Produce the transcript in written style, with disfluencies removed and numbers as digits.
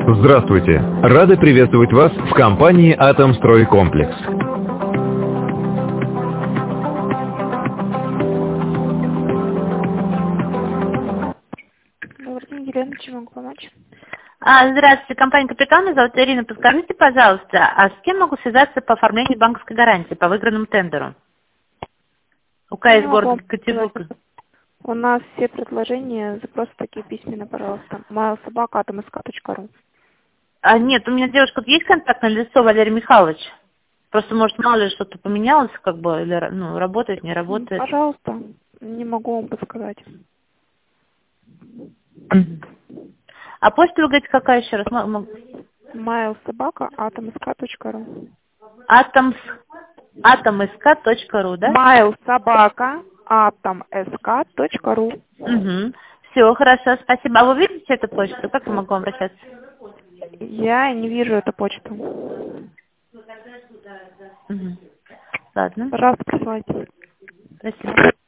Здравствуйте! Рады приветствовать вас в компании «Атомстройкомплекс». Добрый день, Елена, чем могу помочь? Здравствуйте, компания «Капитан», меня зовут Ирина. Подскажите, пожалуйста, а с кем могу связаться по оформлению банковской гарантии по выигранному тендеру? УКС Не могу города вам сказать. Екатеринбург. У нас все предложения, запросы такие письменно, пожалуйста. mailsobaka@msk.ru. Нет, у меня девушка, есть контактное лицо Валерий Михайлович? Просто, может, мало ли что-то поменялось, как бы, или работает, не работает. Пожалуйста, не могу вам подсказать. А почта, вы говорите, какая еще раз? mailsobaka@msk.ru. atomsk.ru, да? mailsobaka@msk.ru. Угу. Все, хорошо, спасибо. А вы видите эту почту? Как я могу обращаться? Я не вижу эту почту. Угу. Ладно, Пожалуйста, присылайте. спасибо.